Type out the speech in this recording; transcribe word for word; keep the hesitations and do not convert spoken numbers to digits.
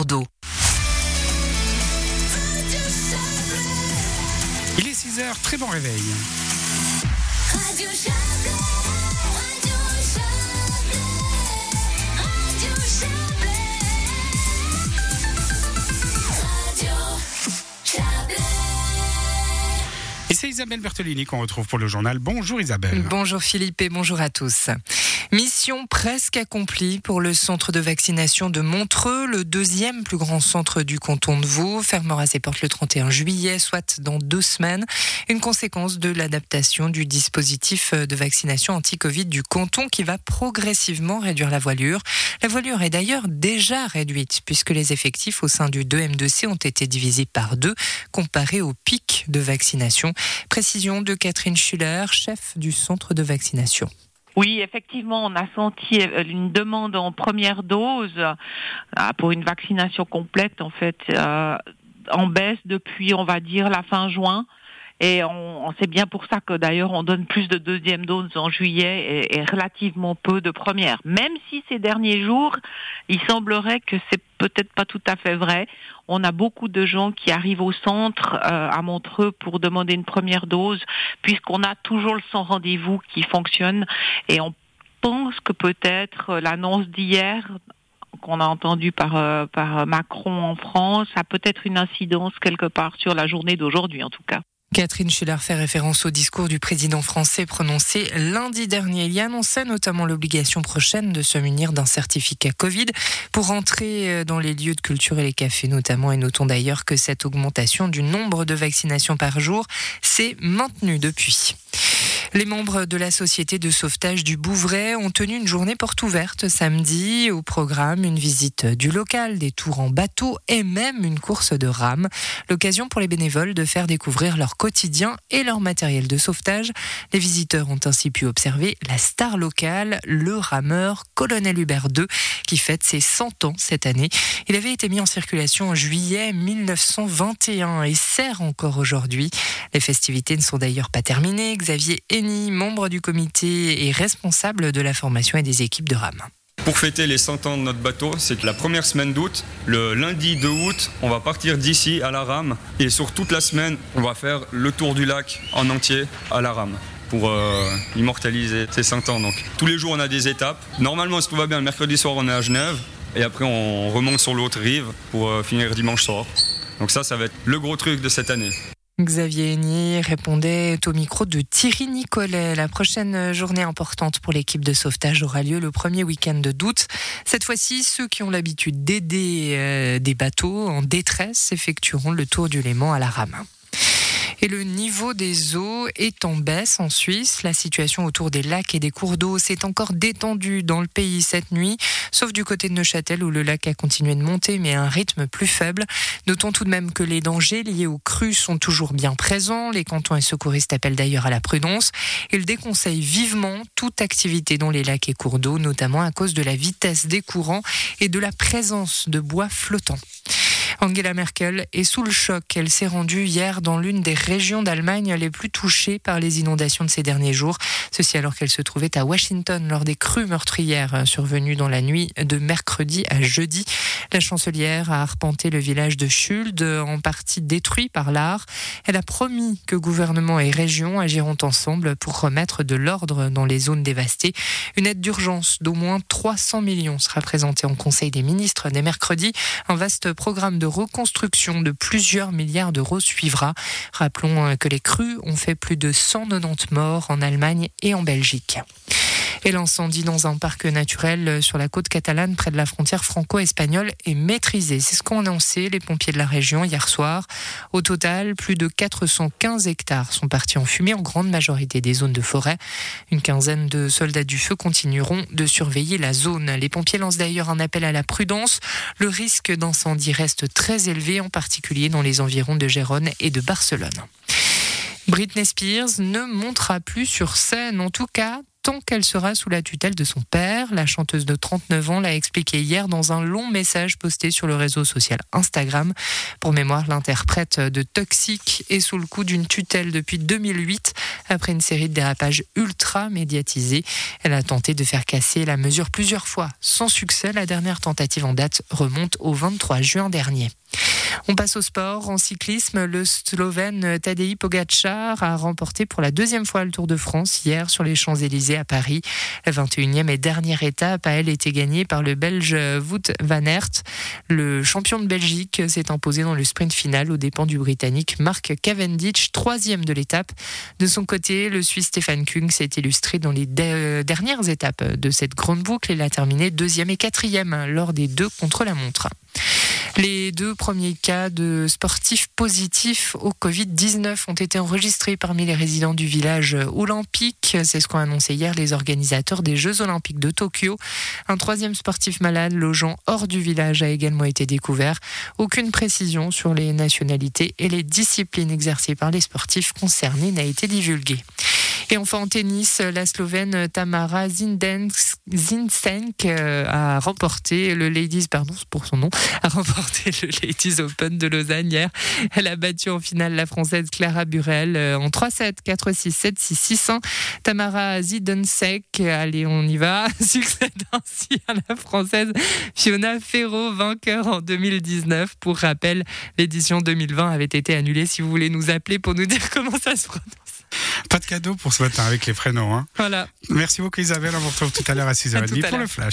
Bordeaux. Il est six heures, très bon réveil. Radio Chablais, Radio Chablais, Radio Chablais, Radio Chablais. Et c'est Isabelle Bertolini qu'on retrouve pour le journal. Bonjour Isabelle. Bonjour Philippe et bonjour à tous. Mission presque accomplie pour le centre de vaccination de Montreux. Le deuxième plus grand centre du canton de Vaud fermera ses portes le trente et un juillet, soit dans deux semaines. Une conséquence de l'adaptation du dispositif de vaccination anti-Covid du canton qui va progressivement réduire la voilure. La voilure est d'ailleurs déjà réduite puisque les effectifs au sein du deux M deux C ont été divisés par deux comparé au pic de vaccination. Précision de Catherine Schuller, chef du centre de vaccination. Oui, effectivement, on a senti une demande en première dose pour une vaccination complète, en fait, euh, en baisse depuis, on va dire, la fin juin. Et on, on c'est bien pour ça que d'ailleurs on donne plus de deuxième dose en juillet et, et relativement peu de première. Même si ces derniers jours, il semblerait que c'est peut-être pas tout à fait vrai. On a beaucoup de gens qui arrivent au centre euh, à Montreux pour demander une première dose, puisqu'on a toujours le sans rendez-vous qui fonctionne. Et on pense que peut-être l'annonce d'hier qu'on a entendu par, euh, par Macron en France a peut-être une incidence quelque part sur la journée d'aujourd'hui en tout cas. Catherine Schuller fait référence au discours du président français prononcé lundi dernier. Il y annonçait notamment l'obligation prochaine de se munir d'un certificat Covid pour entrer dans les lieux de culture et les cafés notamment. Et notons d'ailleurs que cette augmentation du nombre de vaccinations par jour s'est maintenue depuis. Les membres de la société de sauvetage du Bouvray ont tenu une journée porte ouverte samedi. Au programme, une visite du local, des tours en bateau et même une course de rame. L'occasion pour les bénévoles de faire découvrir leur quotidien et leur matériel de sauvetage. Les visiteurs ont ainsi pu observer la star locale, le rameur Colonel Hubert deux, qui fête ses cent ans cette année. Il avait été mis en circulation en juillet mille neuf cent vingt et un et sert encore aujourd'hui. Les festivités ne sont d'ailleurs pas terminées. Xavier Henny, membre du comité et responsable de la formation et des équipes de rame. Pour fêter les cent ans de notre bateau, c'est que la première semaine d'août, le lundi deux août, on va partir d'ici à la rame. Et sur toute la semaine, on va faire le tour du lac en entier à la rame pour euh, immortaliser ces cent ans. Donc, tous les jours, on a des étapes. Normalement, si tout va bien, le mercredi soir, on est à Genève. Et après, on remonte sur l'autre rive pour euh, finir dimanche soir. Donc ça, ça va être le gros truc de cette année. Xavier Henny répondait au micro de Thierry Nicolet. La prochaine journée importante pour l'équipe de sauvetage aura lieu le premier week-end d'août. Cette fois-ci, ceux qui ont l'habitude d'aider euh, des bateaux en détresse effectueront le tour du Léman à la rame. Et le niveau des eaux est en baisse en Suisse. La situation autour des lacs et des cours d'eau s'est encore détendue dans le pays cette nuit, sauf du côté de Neuchâtel où le lac a continué de monter, mais à un rythme plus faible. Notons tout de même que les dangers liés aux crues sont toujours bien présents. Les cantons et secouristes appellent d'ailleurs à la prudence. Ils déconseillent vivement toute activité dans les lacs et cours d'eau, notamment à cause de la vitesse des courants et de la présence de bois flottants. Angela Merkel est sous le choc. Elle s'est rendue hier dans l'une des régions d'Allemagne les plus touchées par les inondations de ces derniers jours. Ceci alors qu'elle se trouvait à Washington lors des crues meurtrières survenues dans la nuit de mercredi à jeudi. La chancelière a arpenté le village de Schuld, en partie détruit par l'Aar. Elle a promis que gouvernement et région agiront ensemble pour remettre de l'ordre dans les zones dévastées. Une aide d'urgence d'au moins trois cents millions sera présentée en Conseil des ministres dès mercredi. Un vaste programme de reconstruction de plusieurs milliards d'euros suivra. Rappelons que les crues ont fait plus de cent quatre-vingt-dix morts en Allemagne et en Belgique. Et l'incendie dans un parc naturel sur la côte catalane près de la frontière franco-espagnole est maîtrisé. C'est ce qu'ont annoncé les pompiers de la région hier soir. Au total, plus de quatre cent quinze hectares sont partis en fumée, en grande majorité des zones de forêt. Une quinzaine de soldats du feu continueront de surveiller la zone. Les pompiers lancent d'ailleurs un appel à la prudence. Le risque d'incendie reste très élevé, en particulier dans les environs de Gérone et de Barcelone. Britney Spears ne montera plus sur scène, en tout cas tant qu'elle sera sous la tutelle de son père. La chanteuse de trente-neuf ans l'a expliqué hier dans un long message posté sur le réseau social Instagram. Pour mémoire, l'interprète de Toxic est sous le coup d'une tutelle depuis deux mille huit après une série de dérapages ultra médiatisés. Elle a tenté de faire casser la mesure plusieurs fois, sans succès. La dernière tentative en date remonte au vingt-trois juin dernier. On passe au sport. En cyclisme, le Slovène Tadej Pogačar a remporté pour la deuxième fois le Tour de France hier sur les Champs-Élysées à Paris. La vingt et unième et dernière étape a elle été gagnée par le Belge Wout van Aert. Le champion de Belgique s'est imposé dans le sprint final aux dépens du Britannique Mark Cavendish, troisième de l'étape. De son côté, le Suisse Stefan Kung s'est illustré dans les de- dernières étapes de cette grande boucle. Il a terminé deuxième et quatrième lors des deux contre-la-montre. Les deux premiers cas de sportifs positifs au covid dix-neuf ont été enregistrés parmi les résidents du village olympique. C'est ce qu'ont annoncé hier les organisateurs des Jeux olympiques de Tokyo. Un troisième sportif malade logeant hors du village a également été découvert. Aucune précision sur les nationalités et les disciplines exercées par les sportifs concernés n'a été divulguée. Et enfin en tennis, la Slovène Tamara Zindens- Zinsenk euh, a remporté le Ladies, pardon pour son nom, a remporté le Ladies Open de Lausanne hier. Elle a battu en finale la Française Clara Burel euh, en trois sept, quatre six, sept six, six un. Tamara Zindensek, allez on y va, succède ainsi à la Française Fiona Ferro, vainqueur en deux mille dix-neuf. Pour rappel, l'édition deux mille vingt avait été annulée. Si vous voulez nous appeler pour nous dire comment ça se prononce. Pas de cadeau pour ce matin avec les prénoms. Hein. Voilà. Merci beaucoup Isabelle, on vous retrouve tout à l'heure à six heures trente À tout à pour l'heure. le flash.